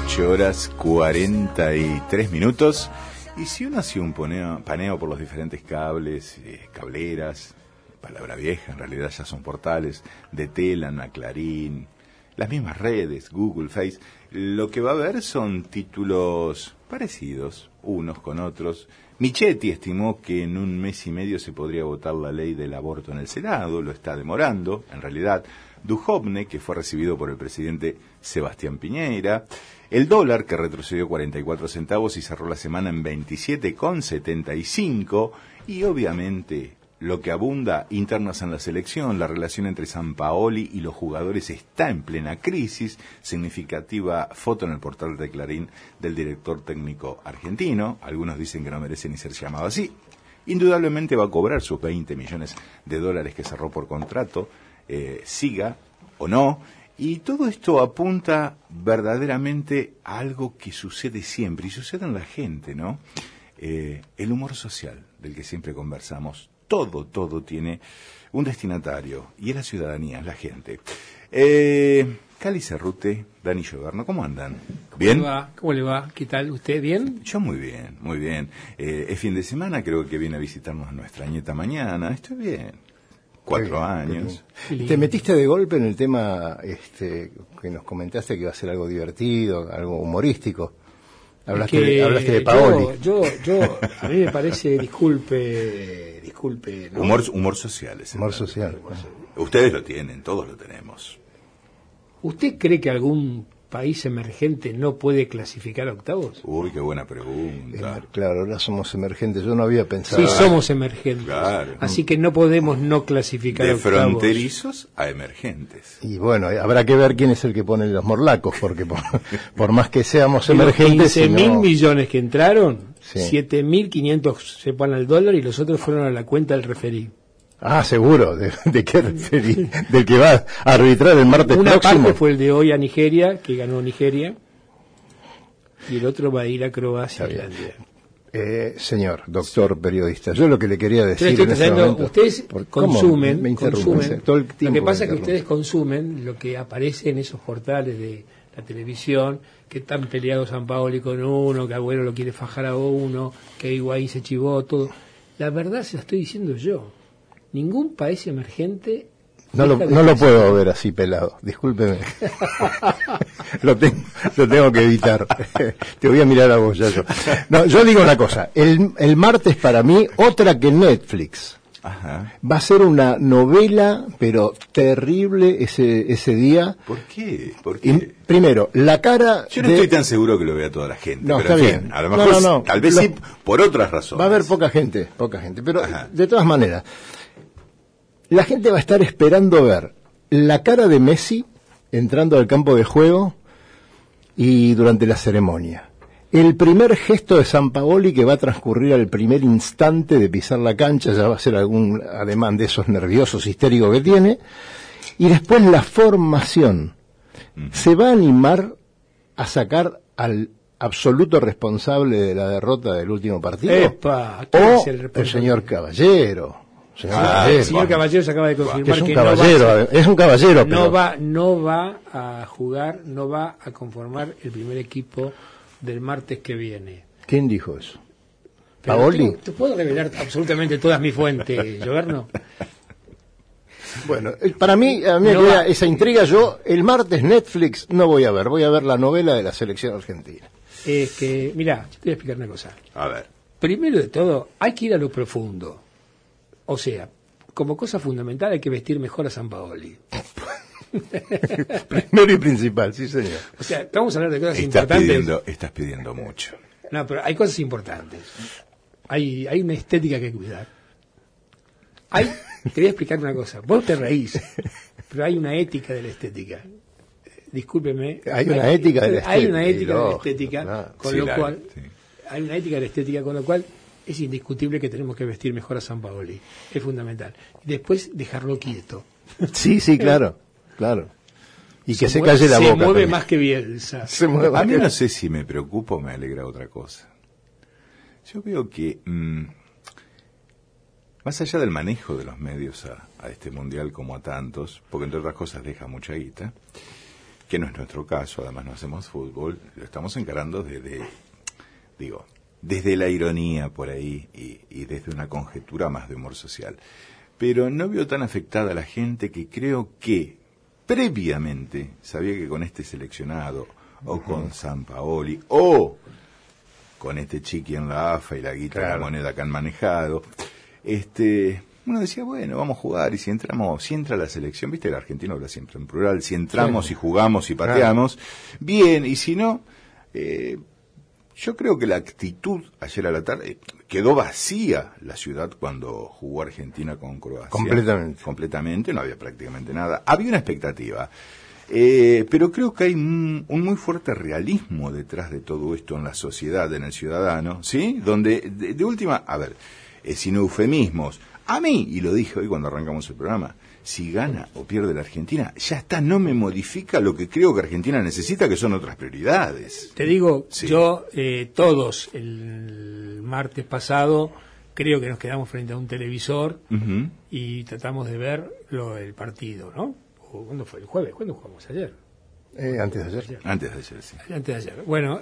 18 horas 43 minutos. Y si uno hacía un paneo por los diferentes cables, cableras, palabra vieja, en realidad ya son portales, de Telan a Clarín, las mismas redes, Google, Face, lo que va a ver son títulos parecidos, unos con otros. Michetti estimó que en 1 mes y medio se podría votar la ley del aborto en el Senado, lo está demorando, en realidad. Duhovne, que fue recibido por el presidente Sebastián Piñera. El dólar, que retrocedió 44 centavos y cerró la semana en 27,75. Y obviamente, lo que abunda, internas en la selección, la relación entre Sampaoli y los jugadores está en plena crisis. Significativa foto en el portal de Clarín del director técnico argentino. Algunos dicen que no merece ni ser llamado así. Indudablemente va a cobrar sus 20 millones de dólares que cerró por contrato, siga o no, y todo esto apunta verdaderamente a algo que sucede siempre, y sucede en la gente, ¿no? El humor social, del que siempre conversamos, todo tiene un destinatario, y es la ciudadanía, es la gente. Cali Cerrute, Dani Gioverno, ¿cómo andan? ¿Bien? ¿Cómo le va? ¿Qué tal? ¿Usted bien? Yo muy bien, muy bien. Es fin de semana, creo que viene a visitarnos nuestra nieta mañana, estoy bien. 4 años. Te metiste de golpe en el tema que nos comentaste que iba a ser algo divertido, algo humorístico. Hablaste de Paoli. Yo, a mí me parece, disculpe. ¿No? Humor social. Humor social. Ustedes lo tienen, todos lo tenemos. ¿Usted cree que algún país emergente no puede clasificar a octavos? Uy, qué buena pregunta. Claro, ahora somos emergentes. Yo no había pensado. Sí, somos emergentes. Claro. Así que no podemos no clasificar a octavos. De fronterizos a emergentes. Y bueno, habrá que ver quién es el que pone los morlacos, porque por más que seamos emergentes... 15.000 millones que entraron, Sí. 7.500 se ponen al dólar y los otros fueron a la cuenta del referí. Ah, seguro. ¿De qué referí? Del que va a arbitrar el martes Una próximo. parte fue el de hoy a Nigeria, que ganó Nigeria, y el otro va a ir a Croacia y Islandia. Señor, doctor periodista, yo lo que le quería decir Yo estoy en este pensando, momento... ustedes consumen, me interrumpen, consumen. todo el Lo tiempo que me pasa es que interrumpen. ustedes consumen lo que aparece en esos portales de la televisión, que están peleados Sampaoli con uno, que Agüero lo quiere fajar a uno, que Higuaín se chivó, todo. La verdad se la estoy diciendo yo. Ningún país emergente... No lo puedo ver así pelado, discúlpeme. lo tengo que evitar. Te voy a mirar a vos, Yayo. No, yo digo una cosa. El martes para mí, otra que Netflix. Ajá. Va a ser una novela, pero terrible ese día. ¿Por qué? Primero, la cara... Yo no estoy tan seguro que lo vea toda la gente. No, pero está en fin, bien. a lo mejor No. tal vez sí, por otras razones. Va a haber poca gente. Pero Ajá. de todas maneras, la gente va a estar esperando ver la cara de Messi entrando al campo de juego y durante la ceremonia. El primer gesto de Sampaoli que va a transcurrir al primer instante de pisar la cancha, ya va a ser algún ademán de esos nerviosos, histéricos que tiene, y después la formación. Se va a animar a sacar al absoluto responsable de la derrota del último partido, ¡Epa! ¿Quién o es el responsable? el señor Caballero. El señor Caballero se acaba de confirmar Que es un que caballero, es un caballero, no pero va a jugar, no va a conformar el primer equipo del martes que viene. ¿Quién dijo eso? Pero ¿Paoli? ¿Te puedo revelar absolutamente todas mis fuentes, Gioverno? Bueno, para mí me No queda va. esa intriga. Yo el martes Netflix no voy a ver la novela de la selección argentina. Es que, mirá, yo te voy a explicar una cosa. A ver. Primero de todo, hay que ir a lo profundo. O sea, como cosa fundamental hay que vestir mejor a Sampaoli. Primero y principal, sí señor. O sea, vamos a hablar de cosas importantes. Estás pidiendo mucho. No, pero hay cosas importantes. Hay una estética que cuidar. Te voy a explicar una cosa. Vos te reís, pero hay una ética de la estética. Discúlpeme. Hay una ética de la estética. Hay una ética de la Lógico, estética, claro. con Sí, lo la- cual... sí. Hay una ética de la estética, con lo cual es indiscutible que tenemos que vestir mejor a Sampaoli. Es fundamental. Y después dejarlo quieto. Sí, claro. Y que se mueve- calle la se boca. mueve también. más que Bielsa. Se mueve A más mí que- no sé si me preocupa o me alegra otra cosa. Yo veo que, más allá del manejo de los medios a este mundial como a tantos, porque entre otras cosas deja mucha guita, que no es nuestro caso, además no hacemos fútbol, lo estamos encarando desde la ironía por ahí y desde una conjetura más de humor social. Pero no veo tan afectada a la gente que creo que previamente sabía que con este seleccionado, o con Sampaoli, o con este chiqui en la AFA y la guita de la moneda que han manejado, uno decía, bueno, vamos a jugar, y si entra la selección, viste, el argentino habla siempre en plural, si entramos y jugamos y pateamos, bien, y si no, yo creo que la actitud ayer a la tarde, quedó vacía la ciudad cuando jugó Argentina con Croacia. Completamente, no había prácticamente nada. Había una expectativa. Pero creo que hay un muy fuerte realismo detrás de todo esto en la sociedad, en el ciudadano, ¿sí? Donde, de última, a ver, sin eufemismos, a mí, y lo dije hoy cuando arrancamos el programa, si gana o pierde la Argentina, ya está, no me modifica lo que creo que Argentina necesita, que son otras prioridades. Te digo, sí. Yo, todos, el martes pasado, creo que nos quedamos frente a un televisor y tratamos de ver el partido, ¿no? ¿Cuándo fue? ¿El jueves? ¿Cuándo jugamos? ¿Ayer? Antes de ayer. Antes de ayer, sí. Antes de ayer. Bueno,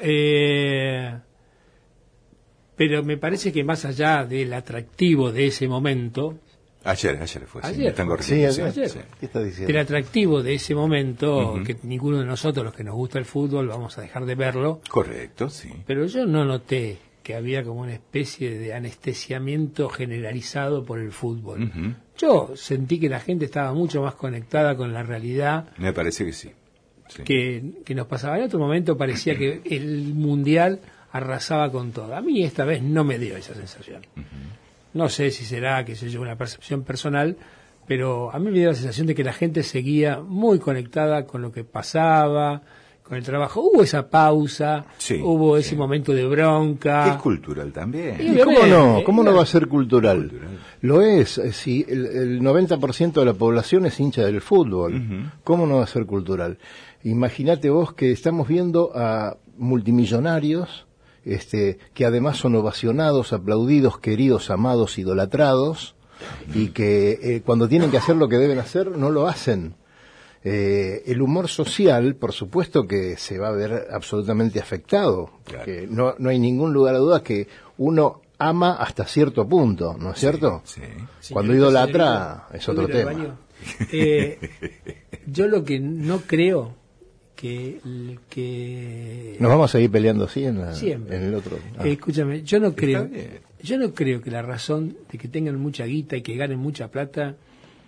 pero me parece que más allá del atractivo de ese momento... Ayer fue. Ayer. Sí, ayer. Sí. ¿Qué está diciendo? El atractivo de ese momento, que ninguno de nosotros, los que nos gusta el fútbol, vamos a dejar de verlo. Correcto, sí. Pero yo no noté que había como una especie de anestesiamiento generalizado por el fútbol. Yo sentí que la gente estaba mucho más conectada con la realidad. Me parece que sí. Que nos pasaba. En otro momento parecía que el Mundial arrasaba con todo. A mí esta vez no me dio esa sensación. No sé si será, qué sé yo, una percepción personal, pero a mí me dio la sensación de que la gente seguía muy conectada con lo que pasaba, con el trabajo. Hubo esa pausa, hubo ese momento de bronca. Que es cultural también. ¿Y cómo no? ¿Cómo no va a ser cultural? Lo es. Si el 90% de la población es hincha del fútbol, ¿cómo no va a ser cultural? Imagínate vos que estamos viendo a multimillonarios que además son ovacionados, aplaudidos, queridos, amados, idolatrados, y que cuando tienen que hacer lo que deben hacer, no lo hacen. El humor social, por supuesto que se va a ver absolutamente afectado, porque no hay ningún lugar a dudas que uno ama hasta cierto punto, ¿no es cierto? Sí. Cuando idolatra es otro tema. Yo lo que no creo que nos vamos a ir peleando así en el otro. Escúchame, yo no creo que la razón de que tengan mucha guita y que ganen mucha plata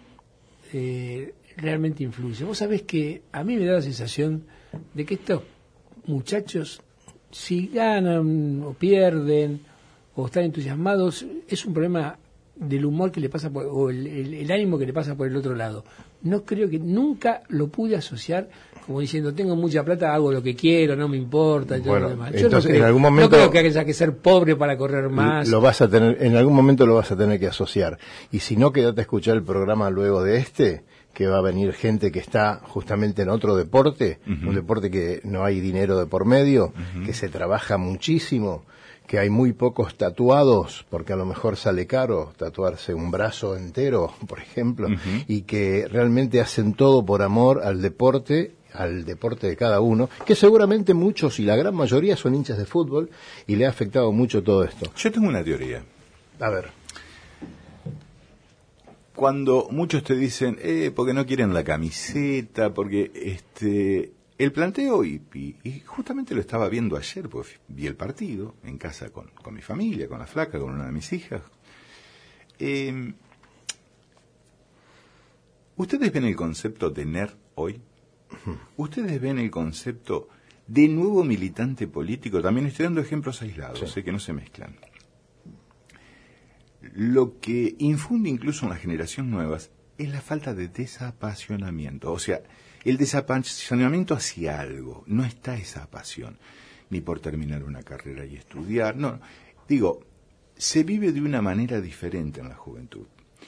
realmente influye. Vos sabés que a mí me da la sensación de que estos muchachos, si ganan o pierden o están entusiasmados, es un problema del humor que le pasa o el ánimo que le pasa por el otro lado. No creo que nunca lo pude asociar como diciendo, tengo mucha plata, hago lo que quiero, no me importa. Bueno, lo demás. Yo entonces, no creo, en algún momento, no creo que haya que ser pobre para correr más. En algún momento lo vas a tener que asociar. Y si no, quédate a escuchar el programa luego de que va a venir gente que está justamente en otro deporte, un deporte que no hay dinero de por medio, que se trabaja muchísimo, que hay muy pocos tatuados, porque a lo mejor sale caro tatuarse un brazo entero, por ejemplo, y que realmente hacen todo por amor al deporte de cada uno, que seguramente muchos y la gran mayoría son hinchas de fútbol y le ha afectado mucho todo esto. Yo tengo una teoría. A ver. Cuando muchos te dicen, porque no quieren la camiseta, porque el planteo, y justamente lo estaba viendo ayer, porque vi el partido en casa con mi familia, con la flaca, con una de mis hijas. ¿Ustedes ven el concepto de nerd hoy? ¿Ustedes ven el concepto de nuevo militante político? También estoy dando ejemplos aislados, que no se mezclan. Lo que infunde incluso en la generación nuevas es la falta de desapasionamiento. O sea, el desapasionamiento hacia algo. No está esa pasión, ni por terminar una carrera y estudiar. No, digo, se vive de una manera diferente en la juventud.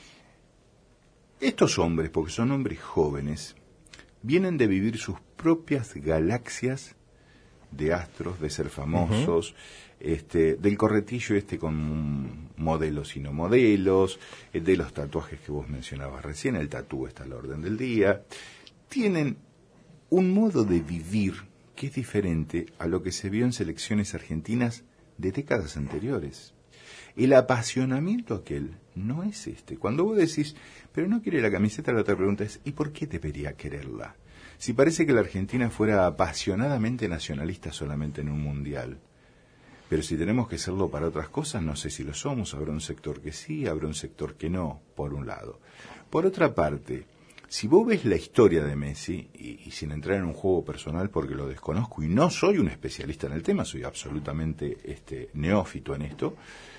Estos hombres, porque son hombres jóvenes, vienen de vivir sus propias galaxias de astros, de ser famosos, del corretillo con modelos y no modelos, de los tatuajes que vos mencionabas recién, el tatú está a la orden del día. Tienen un modo de vivir que es diferente a lo que se vio en selecciones argentinas de décadas anteriores. El apasionamiento aquel no es este. Cuando vos decís, pero no quiere la camiseta, la otra pregunta es, ¿y por qué debería quererla? Si parece que la Argentina fuera apasionadamente nacionalista solamente en un mundial. Pero si tenemos que serlo para otras cosas, no sé si lo somos, habrá un sector que sí, habrá un sector que no, por un lado. Por otra parte, si vos ves la historia de Messi, y sin entrar en un juego personal porque lo desconozco y no soy un especialista en el tema, soy absolutamente neófito en esto,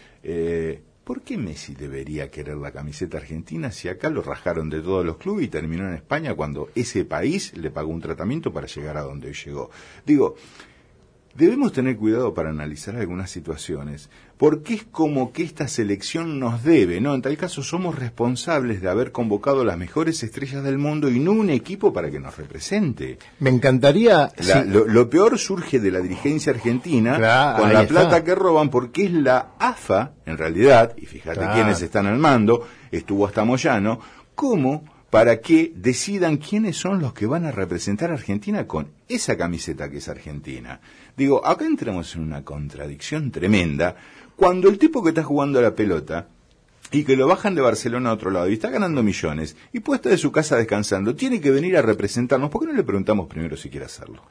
¿por qué Messi debería querer la camiseta argentina si acá lo rajaron de todos los clubes y terminó en España cuando ese país le pagó un tratamiento para llegar a donde hoy llegó? Digo, debemos tener cuidado para analizar algunas situaciones, porque es como que esta selección nos debe, ¿no? En tal caso somos responsables de haber convocado las mejores estrellas del mundo y no un equipo para que nos represente. Me encantaría... Lo peor surge de la dirigencia argentina, claro, con la plata que roban, porque es la AFA, en realidad, y fíjate quiénes están al mando, estuvo hasta Moyano, como para que decidan quiénes son los que van a representar a Argentina con esa camiseta que es argentina. Digo, acá entramos en una contradicción tremenda, cuando el tipo que está jugando a la pelota y que lo bajan de Barcelona a otro lado y está ganando millones y puede estar de su casa descansando, tiene que venir a representarnos. ¿Por qué no le preguntamos primero si quiere hacerlo?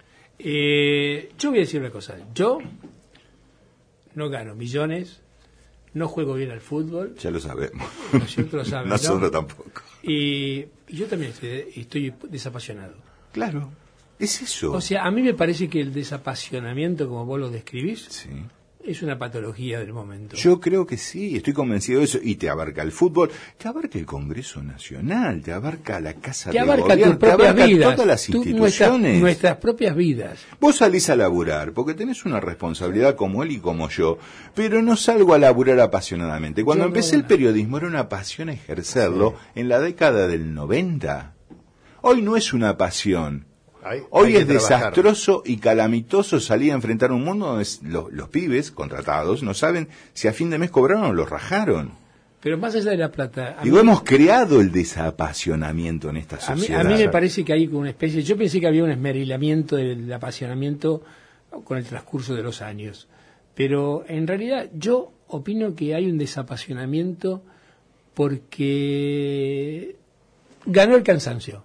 Yo voy a decir una cosa. Yo no gano millones, no juego bien al fútbol. Ya lo sabemos. Nosotros lo saben, Nosotros ¿no? tampoco. Y yo también estoy desapasionado. Claro, es eso. O sea, a mí me parece que el desapasionamiento, como vos lo describís, sí, es una patología del momento. Yo creo que sí, estoy convencido de eso. Y te abarca el fútbol, te abarca el Congreso Nacional, te abarca la Casa de Gobierno, te abarca todas las instituciones. Nuestras propias vidas. Vos salís a laburar, porque tenés una responsabilidad como él y como yo, pero no salgo a laburar apasionadamente. Cuando empecé el periodismo era una pasión ejercerlo en la década del 90. Hoy no es una pasión. Hoy es desastroso y calamitoso salir a enfrentar un mundo donde los pibes contratados no saben si a fin de mes cobraron o los rajaron. Pero más allá de la plata... hemos creado el desapasionamiento en esta sociedad. A mí me parece que hay una especie... Yo pensé que había un esmerilamiento del apasionamiento con el transcurso de los años. Pero en realidad yo opino que hay un desapasionamiento porque ganó el cansancio.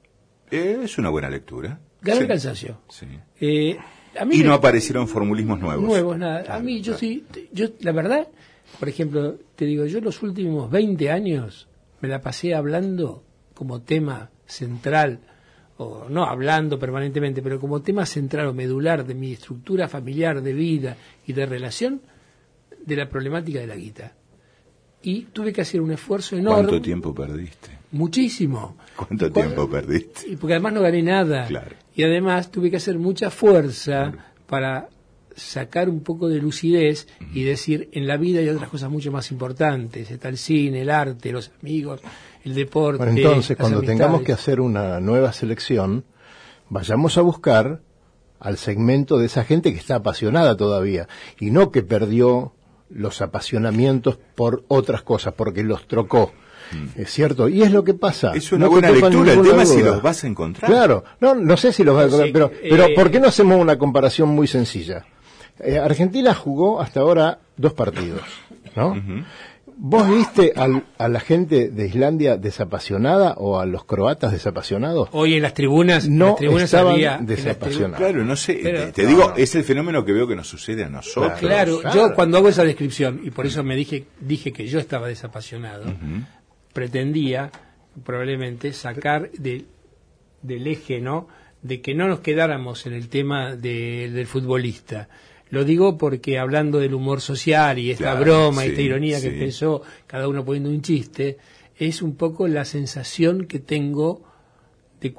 Es una buena lectura. Ganó el cansancio. Sí. A mí no aparecieron formulismos nuevos. Nuevos, nada. Claro, a mí yo la verdad, por ejemplo, te digo, yo los últimos 20 años me la pasé hablando como tema central, o no hablando permanentemente, pero como tema central o medular de mi estructura familiar, de vida y de relación, de la problemática de la guita. Y tuve que hacer un esfuerzo enorme. ¿Cuánto tiempo perdiste? Muchísimo. ¿Cuánto tiempo perdiste? Y porque además no gané nada. Claro. Y además tuve que hacer mucha fuerza para sacar un poco de lucidez y decir, en la vida hay otras cosas mucho más importantes. Está el cine, el arte, los amigos, el deporte. Bueno, entonces, cuando amistades. tengamos que hacer una nueva selección, vayamos a buscar al segmento de esa gente que está apasionada todavía y no que perdió los apasionamientos por otras cosas, porque los trocó. Es cierto, y es lo que pasa. Es una buena lectura, el tema es si los vas a encontrar. Claro, no sé si los vas a encontrar, pero ¿por qué no hacemos una comparación muy sencilla? Argentina jugó hasta ahora 2 partidos, ¿no? Uh-huh. ¿Vos viste a la gente de Islandia desapasionada o a los croatas desapasionados? Hoy en las tribunas, estaban había desapasionados. Claro, no sé, te digo, es el fenómeno que veo que nos sucede a nosotros. Claro, yo cuando hago esa descripción, y por eso me dije que yo estaba desapasionado, pretendía probablemente sacar del eje, ¿no?, de que no nos quedáramos en el tema del futbolista. Lo digo porque hablando del humor social y esta broma, esta ironía que empezó, cada uno poniendo un chiste, es un poco la sensación que tengo de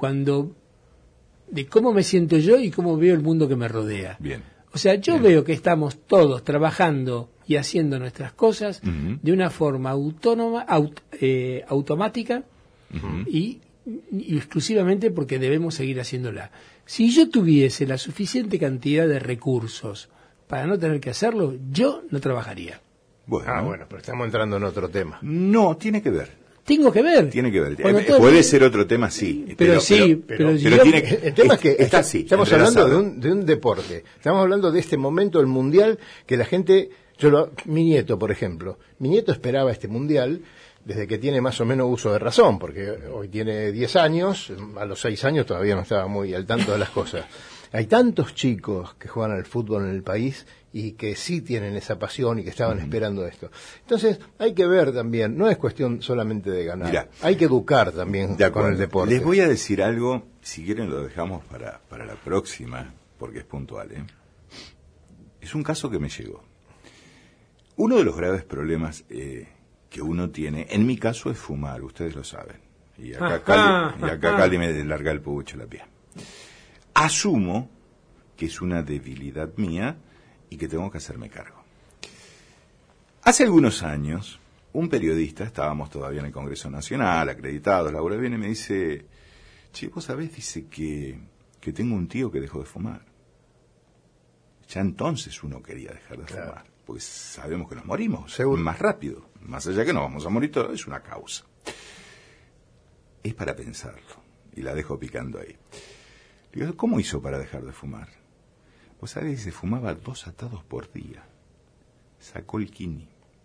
cómo me siento yo y cómo veo el mundo que me rodea. Bien. O sea, yo veo que estamos todos trabajando y haciendo nuestras cosas de una forma autónoma, automática y exclusivamente porque debemos seguir haciéndola. Si yo tuviese la suficiente cantidad de recursos para no tener que hacerlo, yo no trabajaría. Bueno, pero estamos entrando en otro tema. No, tiene que ver. Tengo que ver. Tiene que ver. Cuando Puede ser otro tema, sí. Pero tiene el tema es que está así. Estamos hablando de un deporte. Estamos hablando de este momento del mundial que la gente. Mi nieto, por ejemplo. Mi nieto esperaba este mundial desde que tiene más o menos uso de razón, porque hoy tiene 10 años, a los 6 años todavía no estaba muy al tanto de las cosas. Hay tantos chicos que juegan al fútbol en el país y que sí tienen esa pasión y que estaban esperando esto. Entonces, hay que ver también, no es cuestión solamente de ganar, Mirá, hay que educar también con el deporte. Les voy a decir algo, si quieren lo dejamos para la próxima, porque es puntual, ¿eh? Es un caso que me llegó. Uno de los graves problemas que uno tiene, en mi caso, es fumar, ustedes lo saben. Y acá Cali me larga el pucho la piel. Asumo que es una debilidad mía y que tengo que hacerme cargo. Hace algunos años, un periodista, estábamos todavía en el Congreso Nacional, acreditados, Laura viene y me dice, che, vos sabés, dice que tengo un tío que dejó de fumar. Ya entonces uno quería dejar de fumar, porque sabemos que nos morimos más rápido, más allá que nos vamos a morir todos, es una causa. Es para pensarlo, y la dejo picando ahí. Digo, ¿cómo hizo para dejar de fumar? Vos sabés que se fumaba 2 atados por día. Sacó el quini.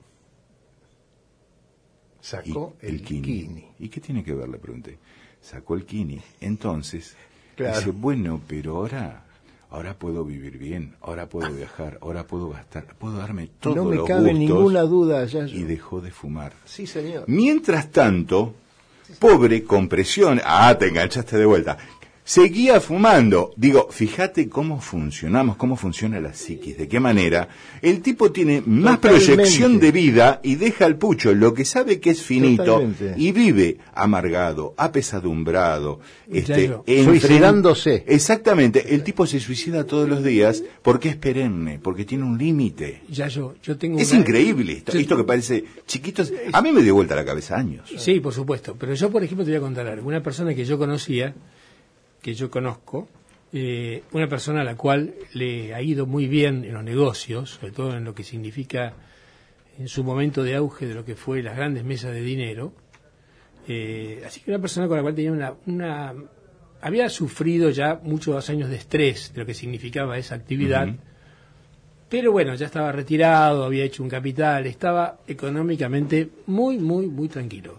Sacó el quini. ¿Y qué tiene que ver? Le pregunté. Sacó el quini. Entonces, dice, bueno, pero ahora puedo vivir bien, ahora puedo viajar, ahora puedo gastar, puedo darme todos los gustos. No me cabe ninguna duda. Y dejó de fumar. Sí, señor. Mientras tanto, pobre, con presión, te enganchaste de vuelta. Seguía fumando. Digo, fíjate cómo funcionamos, cómo funciona la psiquis, de qué manera. El tipo tiene más proyección de vida y deja el pucho, lo que sabe que es finito, totalmente. Y vive amargado, apesadumbrado, suicidándose. Exactamente, el tipo se suicida todos los días porque es perenne, porque tiene un límite. Yo tengo increíble esto que parece chiquito. A mí me dio vuelta la cabeza años. Sí, por supuesto, pero yo, por ejemplo, te voy a contar algo. Una persona que yo conozco, una persona a la cual le ha ido muy bien en los negocios, sobre todo en lo que significa en su momento de auge de lo que fue las grandes mesas de dinero, así que una persona con la cual tenía había sufrido ya muchos años de estrés de lo que significaba esa actividad, pero bueno, ya estaba retirado, había hecho un capital, estaba económicamente muy, muy, muy tranquilo.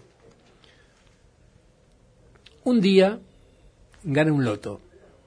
Un día gana un loto,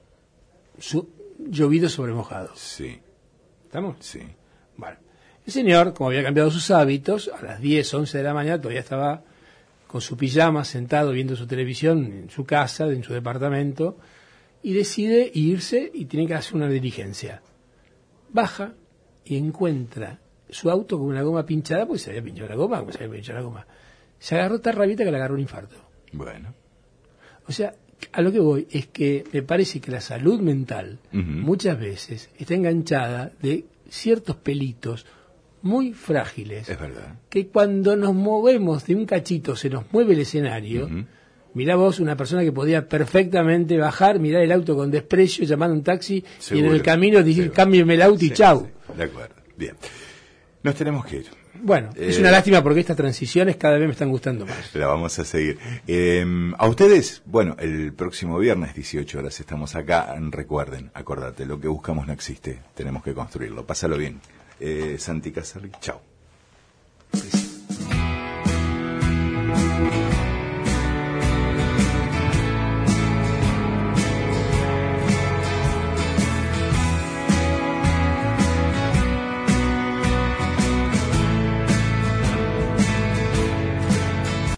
llovido sobre mojado. Sí. ¿Estamos? Sí. Bueno, el señor, como había cambiado sus hábitos, a las 10, 11 de la mañana todavía estaba con su pijama sentado viendo su televisión en su casa, en su departamento, y decide irse y tiene que hacer una diligencia. Baja y encuentra su auto con una goma pinchada, porque se había pinchado la goma, Se agarró tan rabieta que le agarró un infarto. Bueno. O sea, a lo que voy es que me parece que la salud mental muchas veces está enganchada de ciertos pelitos muy frágiles. Es verdad. Que cuando nos movemos de un cachito, se nos mueve el escenario. Mirá vos, una persona que podía perfectamente bajar, mirar el auto con desprecio, llamar a un taxi. Seguro. Y en el camino decir, cámbiame el auto y chau. Sí. De acuerdo, bien. Nos tenemos que ir. Bueno, es una lástima porque estas transiciones cada vez me están gustando más. La vamos a seguir. A ustedes, bueno, el próximo viernes, 18 horas, estamos acá. Recuerden, acordate, lo que buscamos no existe. Tenemos que construirlo. Pásalo bien. Santi Casarli, chao.